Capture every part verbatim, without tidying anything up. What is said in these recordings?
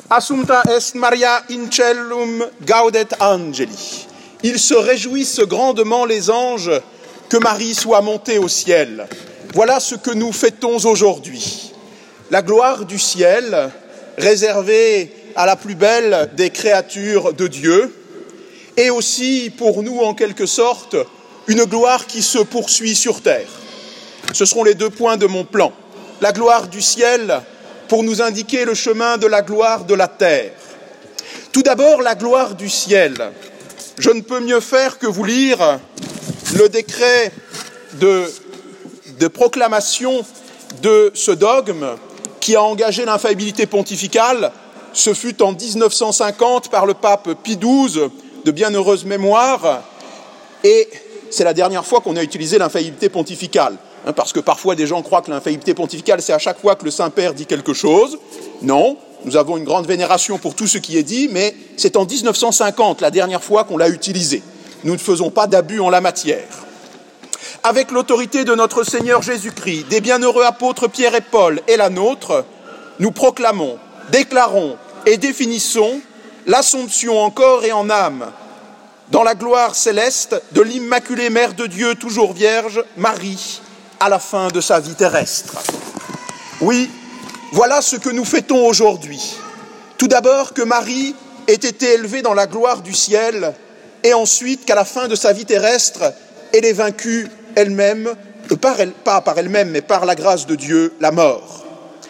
Assumpta est Maria in cellum gaudet angeli. Ils se réjouissent grandement les anges que Marie soit montée au ciel. Voilà ce que nous fêtons aujourd'hui. La gloire du ciel, réservée à la plus belle des créatures de Dieu, et aussi pour nous en quelque sorte une gloire qui se poursuit sur terre. Ce seront les deux points de mon plan. La gloire du ciel pour nous indiquer le chemin de la gloire de la terre. Tout d'abord, la gloire du ciel. Je ne peux mieux faire que vous lire le décret de, de proclamation de ce dogme qui a engagé l'infaillibilité pontificale. Ce fut en dix-neuf cent cinquante par le pape Pie douze, de bienheureuse mémoire, et c'est la dernière fois qu'on a utilisé l'infaillibilité pontificale. Parce que parfois des gens croient que l'infaillibilité pontificale, c'est à chaque fois que le Saint-Père dit quelque chose. Non, nous avons une grande vénération pour tout ce qui est dit, mais c'est en dix-neuf cent cinquante, la dernière fois qu'on l'a utilisé. Nous ne faisons pas d'abus en la matière. Avec l'autorité de notre Seigneur Jésus-Christ, des bienheureux apôtres Pierre et Paul et la nôtre, nous proclamons, déclarons et définissons l'Assomption en corps et en âme, dans la gloire céleste de l'Immaculée Mère de Dieu, toujours Vierge, Marie, à la fin de sa vie terrestre. Oui, voilà ce que nous fêtons aujourd'hui. Tout d'abord que Marie ait été élevée dans la gloire du ciel, et ensuite qu'à la fin de sa vie terrestre, elle ait vaincu elle-même, par elle, pas par elle-même, mais par la grâce de Dieu, la mort. Pourquoi ?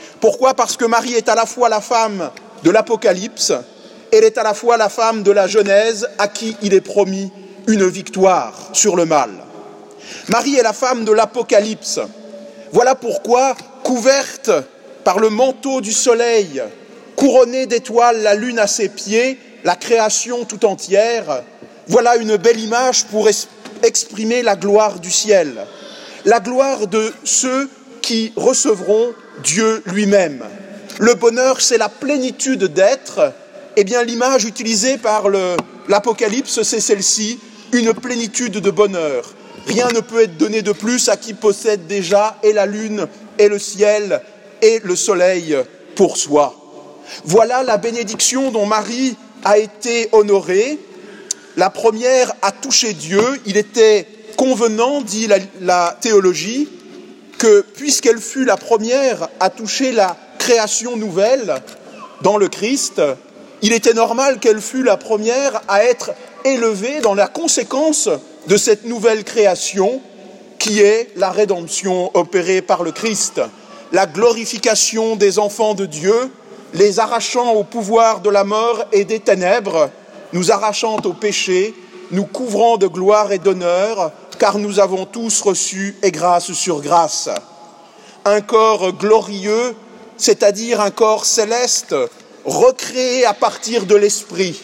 Parce que Marie est à la fois la femme de l'Apocalypse, elle est à la fois la femme de la Genèse, à qui il est promis une victoire sur le mal. Marie est la femme de l'Apocalypse. Voilà pourquoi, couverte par le manteau du soleil, couronnée d'étoiles, la lune à ses pieds, la création tout entière, voilà une belle image pour exprimer la gloire du ciel, la gloire de ceux qui recevront Dieu lui-même. Le bonheur, c'est la plénitude d'être. Eh bien, l'image utilisée par le, l'Apocalypse, c'est celle-ci, une plénitude de bonheur. Rien ne peut être donné de plus à qui possède déjà et la lune, et le ciel, et le soleil pour soi. Voilà la bénédiction dont Marie a été honorée. La première a touché Dieu. Il était convenant, dit la, la théologie, que puisqu'elle fut la première à toucher la création nouvelle dans le Christ, il était normal qu'elle fût la première à être élevée dans la conséquence de cette nouvelle création qui est la rédemption opérée par le Christ, la glorification des enfants de Dieu, les arrachant au pouvoir de la mort et des ténèbres, nous arrachant au péché, nous couvrant de gloire et d'honneur, car nous avons tous reçu et grâce sur grâce. Un corps glorieux, c'est-à-dire un corps céleste, recréé à partir de l'esprit.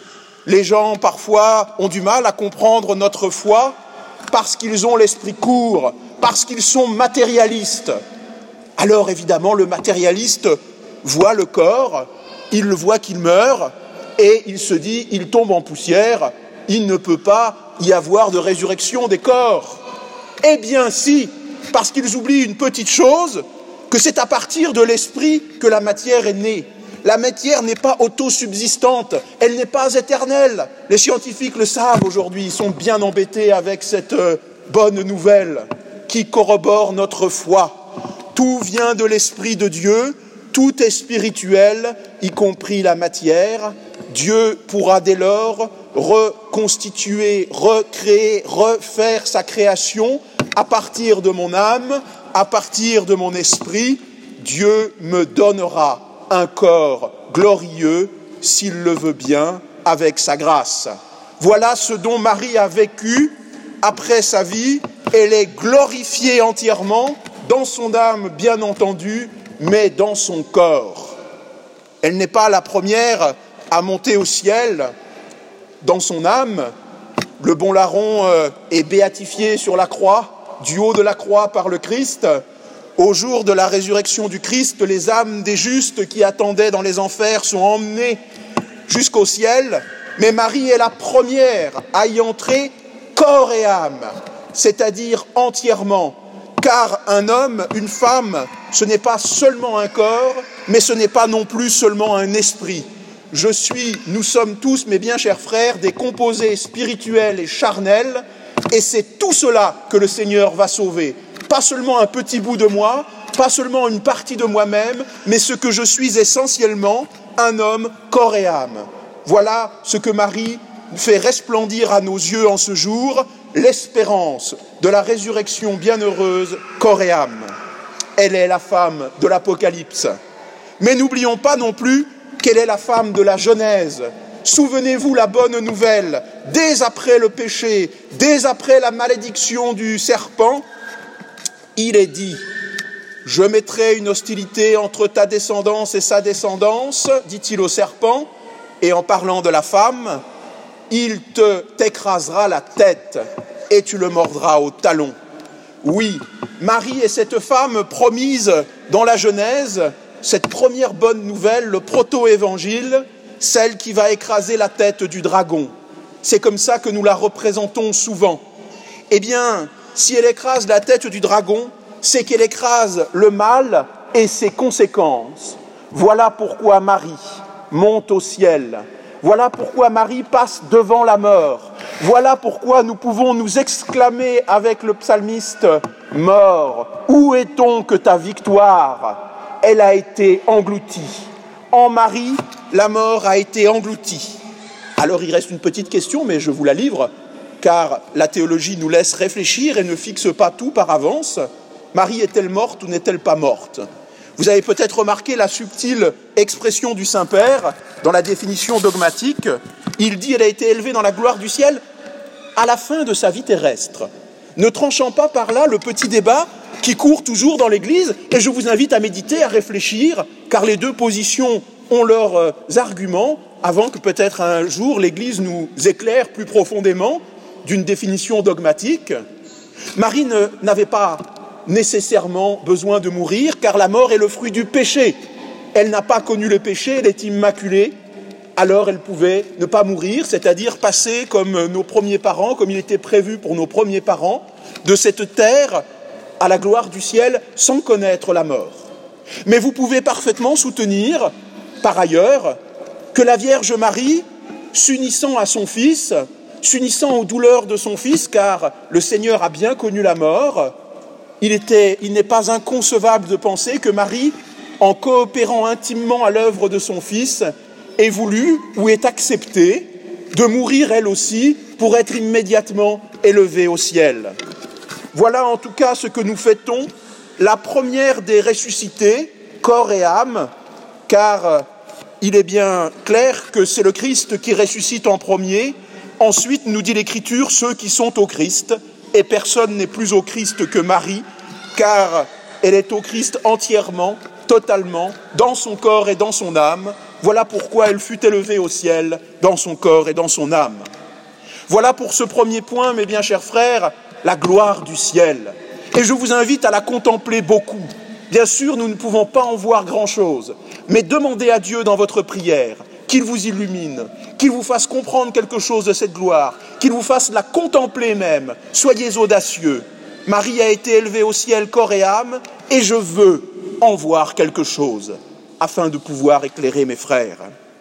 Les gens, parfois, ont du mal à comprendre notre foi parce qu'ils ont l'esprit court, parce qu'ils sont matérialistes. Alors, évidemment, le matérialiste voit le corps, il le voit qu'il meurt, et il se dit, il tombe en poussière, il ne peut pas y avoir de résurrection des corps. Eh bien, si, parce qu'ils oublient une petite chose, que c'est à partir de l'esprit que la matière est née. La matière n'est pas autosubsistante, elle n'est pas éternelle. Les scientifiques le savent aujourd'hui, ils sont bien embêtés avec cette bonne nouvelle qui corrobore notre foi. Tout vient de l'Esprit de Dieu, tout est spirituel, y compris la matière. Dieu pourra dès lors reconstituer, recréer, refaire sa création à partir de mon âme, à partir de mon esprit. Dieu me donnera un corps glorieux, s'il le veut bien, avec sa grâce. Voilà ce dont Marie a vécu après sa vie. Elle est glorifiée entièrement, dans son âme bien entendu, mais dans son corps. Elle n'est pas la première à monter au ciel dans son âme. Le bon larron est béatifié sur la croix, du haut de la croix par le Christ. Au jour de la résurrection du Christ, les âmes des justes qui attendaient dans les enfers sont emmenées jusqu'au ciel, mais Marie est la première à y entrer corps et âme, c'est-à-dire entièrement, Car un homme, une femme, ce n'est pas seulement un corps, mais ce n'est pas non plus seulement un esprit. Je suis, nous sommes tous, mes bien chers frères, des composés spirituels et charnels, et c'est tout cela que le Seigneur va sauver. Pas seulement un petit bout de moi, pas seulement une partie de moi-même, mais ce que je suis essentiellement, un homme, corps et âme. Voilà ce que Marie fait resplendir à nos yeux en ce jour, l'espérance de la résurrection bienheureuse, corps et âme. Elle est la femme de l'Apocalypse. Mais n'oublions pas non plus qu'elle est la femme de la Genèse. Souvenez-vous la bonne nouvelle, dès après le péché, dès après la malédiction du serpent, il est dit « Je mettrai une hostilité entre ta descendance et sa descendance, dit-il au serpent, et en parlant de la femme, il te t'écrasera la tête et tu le mordras au talon. » Oui, Marie est cette femme promise dans la Genèse, cette première bonne nouvelle, le proto-évangile, celle qui va écraser la tête du dragon. C'est comme ça que nous la représentons souvent. Eh bien, si elle écrase la tête du dragon, c'est qu'elle écrase le mal et ses conséquences. Voilà pourquoi Marie monte au ciel. Voilà pourquoi Marie passe devant la mort. Voilà pourquoi nous pouvons nous exclamer avec le psalmiste « Mort, où est donc ta victoire ?» Elle a été engloutie. En Marie, la mort a été engloutie. Alors il reste une petite question, mais je vous la livre, car la théologie nous laisse réfléchir et ne fixe pas tout par avance. Marie est-elle morte ou n'est-elle pas morte ? Vous avez peut-être remarqué la subtile expression du Saint-Père dans la définition dogmatique. Il dit qu'elle a été élevée dans la gloire du ciel à la fin de sa vie terrestre, ne tranchant pas par là le petit débat qui court toujours dans l'Église, et je vous invite à méditer, à réfléchir, car les deux positions ont leurs euh, arguments, avant que peut-être un jour l'Église nous éclaire plus profondément d'une définition dogmatique. Marie ne, n'avait pas nécessairement besoin de mourir, car la mort est le fruit du péché. Elle n'a pas connu le péché, elle est immaculée, alors elle pouvait ne pas mourir, c'est-à-dire passer comme nos premiers parents, comme il était prévu pour nos premiers parents, de cette terre à la gloire du ciel sans connaître la mort. Mais vous pouvez parfaitement soutenir, par ailleurs, que la Vierge Marie, s'unissant à son Fils, s'unissant aux douleurs de son Fils, car le Seigneur a bien connu la mort, il, était, il n'est pas inconcevable de penser que Marie, en coopérant intimement à l'œuvre de son Fils, ait voulu ou ait accepté de mourir elle aussi pour être immédiatement élevée au ciel. Voilà en tout cas ce que nous fêtons, la première des ressuscités, corps et âme, car il est bien clair que c'est le Christ qui ressuscite en premier. Ensuite, nous dit l'Écriture, ceux qui sont au Christ, et personne n'est plus au Christ que Marie, car elle est au Christ entièrement, totalement, dans son corps et dans son âme. Voilà pourquoi elle fut élevée au ciel, dans son corps et dans son âme. Voilà pour ce premier point, mes bien chers frères, la gloire du ciel. Et je vous invite à la contempler beaucoup. Bien sûr, nous ne pouvons pas en voir grand-chose, mais demandez à Dieu dans votre prière qu'il vous illumine, qu'il vous fasse comprendre quelque chose de cette gloire, qu'il vous fasse la contempler même. Soyez audacieux. Marie a été élevée au ciel corps et âme, et je veux en voir quelque chose, afin de pouvoir éclairer mes frères.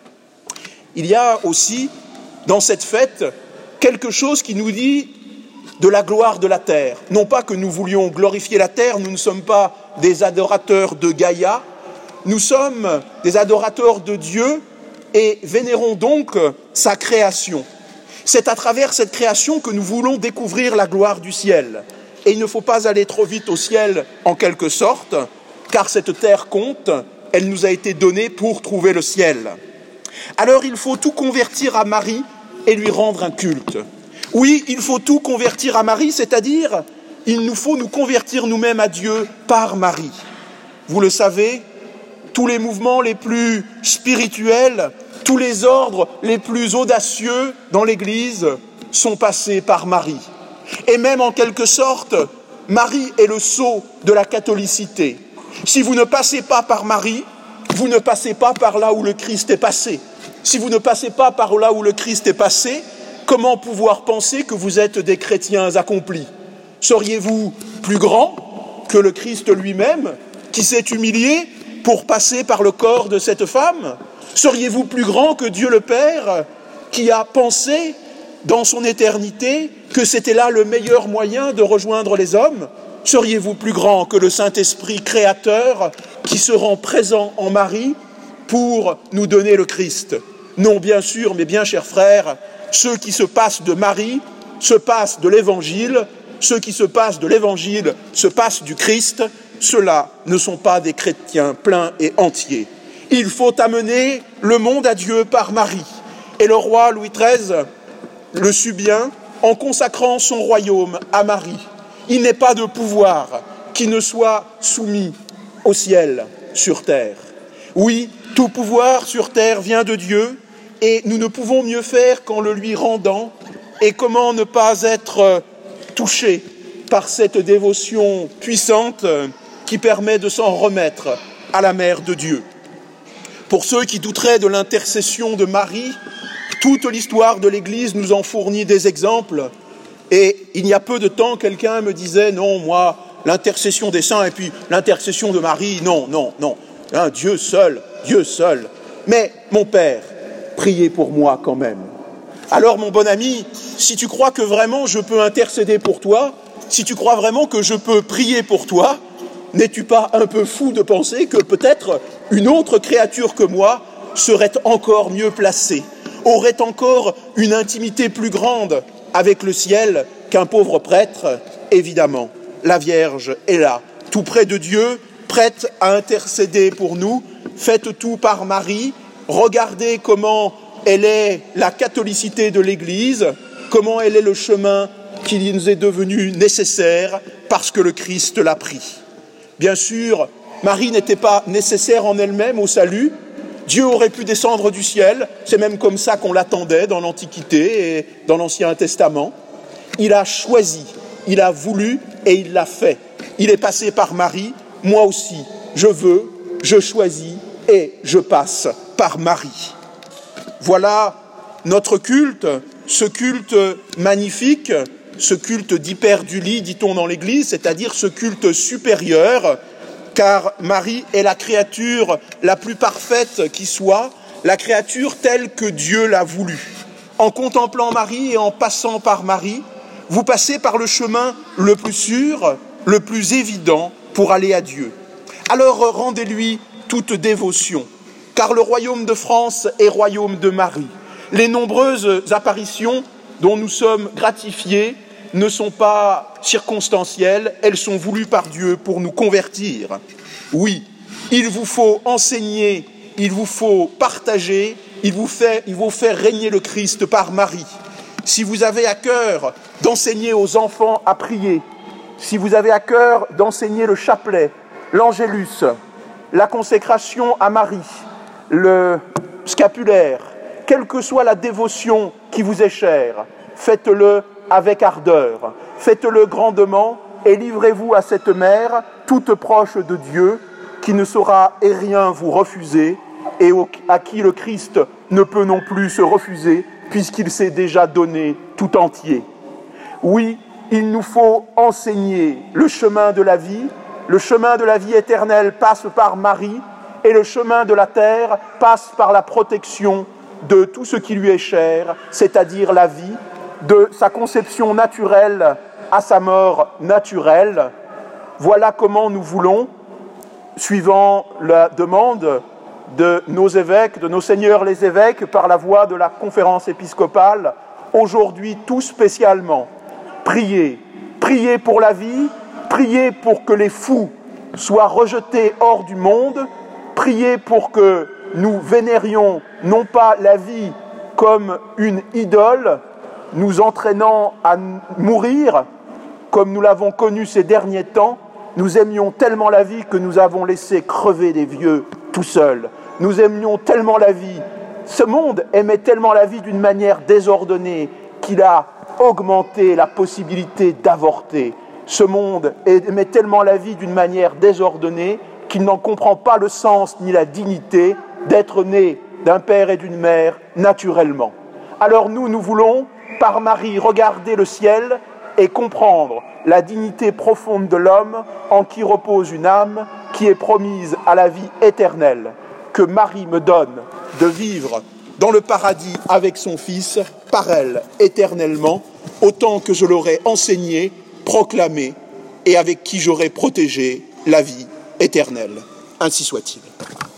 Il y a aussi, dans cette fête, quelque chose qui nous dit de la gloire de la terre. Non pas que nous voulions glorifier la terre, nous ne sommes pas des adorateurs de Gaïa, nous sommes des adorateurs de Dieu et vénérons donc sa création. C'est à travers cette création que nous voulons découvrir la gloire du ciel. Et il ne faut pas aller trop vite au ciel en quelque sorte, car cette terre compte, elle nous a été donnée pour trouver le ciel. Alors il faut tout convertir à Marie et lui rendre un culte. Oui, il faut tout convertir à Marie, c'est-à-dire il nous faut nous convertir nous-mêmes à Dieu par Marie. Vous le savez, tous les mouvements les plus spirituels, tous les ordres les plus audacieux dans l'Église sont passés par Marie. Et même en quelque sorte, Marie est le sceau de la catholicité. Si vous ne passez pas par Marie, vous ne passez pas par là où le Christ est passé. Si vous ne passez pas par là où le Christ est passé, comment pouvoir penser que vous êtes des chrétiens accomplis ? Seriez-vous plus grands ? que le Christ lui-même, qui s'est humilié pour passer par le corps de cette femme? Seriez-vous plus grand que Dieu le Père, qui a pensé dans son éternité que c'était là le meilleur moyen de rejoindre les hommes? Seriez-vous plus grand que le Saint-Esprit créateur qui se rend présent en Marie pour nous donner le Christ? Non, bien sûr, mais bien chers frères, ceux qui se passent de Marie se passent de l'Évangile, ceux qui se passent de l'Évangile se passent du Christ, ceux-là ne sont pas des chrétiens pleins et entiers. Il faut amener le monde à Dieu par Marie. Et le roi Louis treize le sut bien en consacrant son royaume à Marie. Il n'est pas de pouvoir qui ne soit soumis au ciel, sur terre. Oui, tout pouvoir sur terre vient de Dieu, et nous ne pouvons mieux faire qu'en le lui rendant. Et comment ne pas être touché par cette dévotion puissante qui permet de s'en remettre à la Mère de Dieu. Pour ceux qui douteraient de l'intercession de Marie, toute l'histoire de l'Église nous en fournit des exemples. Et il y a peu de temps, quelqu'un me disait « Non, moi, l'intercession des saints et puis l'intercession de Marie, non, non, non. Hein, Dieu seul, Dieu seul. Mais mon Père, priez pour moi quand même. » Alors mon bon ami, si tu crois que vraiment je peux intercéder pour toi, si tu crois vraiment que je peux prier pour toi, n'es-tu pas un peu fou de penser que peut-être une autre créature que moi serait encore mieux placée, aurait encore une intimité plus grande avec le ciel qu'un pauvre prêtre? Évidemment, la Vierge est là, tout près de Dieu, prête à intercéder pour nous. Faites tout par Marie, regardez comment elle est la catholicité de l'Église, comment elle est le chemin qui nous est devenu nécessaire parce que le Christ l'a pris. Bien sûr, Marie n'était pas nécessaire en elle-même au salut. Dieu aurait pu descendre du ciel, c'est même comme ça qu'on l'attendait dans l'Antiquité et dans l'Ancien Testament. Il a choisi, il a voulu et il l'a fait. Il est passé par Marie, moi aussi, je veux, je choisis et je passe par Marie. Voilà notre culte, ce culte magnifique, ce culte d'hyperdulie, dit-on dans l'Église, c'est-à-dire ce culte supérieur, car Marie est la créature la plus parfaite qui soit, la créature telle que Dieu l'a voulu. En contemplant Marie et en passant par Marie, vous passez par le chemin le plus sûr, le plus évident pour aller à Dieu. Alors rendez-lui toute dévotion, car le royaume de France est royaume de Marie. Les nombreuses apparitions dont nous sommes gratifiés ne sont pas circonstancielles, elles sont voulues par Dieu pour nous convertir. Oui, il vous faut enseigner, il vous faut partager, il vous fait, il vous fait régner le Christ par Marie. Si vous avez à cœur d'enseigner aux enfants à prier, si vous avez à cœur d'enseigner le chapelet, l'angélus, la consécration à Marie, le scapulaire, quelle que soit la dévotion qui vous est chère, faites-le avec ardeur, faites-le grandement et livrez-vous à cette mère toute proche de Dieu qui ne saura et rien vous refuser et à qui le Christ ne peut non plus se refuser puisqu'il s'est déjà donné tout entier. Oui, il nous faut enseigner le chemin de la vie, le chemin de la vie éternelle passe par Marie et le chemin de la terre passe par la protection de tout ce qui lui est cher, c'est-à-dire la vie, de sa conception naturelle à sa mort naturelle. Voilà comment nous voulons, suivant la demande de nos évêques, de nos seigneurs les évêques, par la voie de la conférence épiscopale, aujourd'hui tout spécialement, prier, prier pour la vie, prier pour que les fous soient rejetés hors du monde, prier pour que nous vénérions non pas la vie comme une idole, nous entraînant à mourir, comme nous l'avons connu ces derniers temps. Nous aimions tellement la vie que nous avons laissé crever des vieux tout seuls. Nous aimions tellement la vie, ce monde aimait tellement la vie d'une manière désordonnée qu'il a augmenté la possibilité d'avorter. Ce monde aimait tellement la vie d'une manière désordonnée qu'il n'en comprend pas le sens ni la dignité d'être né d'un père et d'une mère naturellement. Alors nous, nous voulons, par Marie, regarder le ciel et comprendre la dignité profonde de l'homme en qui repose une âme qui est promise à la vie éternelle, que Marie me donne de vivre dans le paradis avec son Fils, par elle, éternellement, autant que je l'aurai enseigné, proclamé, et avec qui j'aurai protégé la vie éternelle. Ainsi soit-il.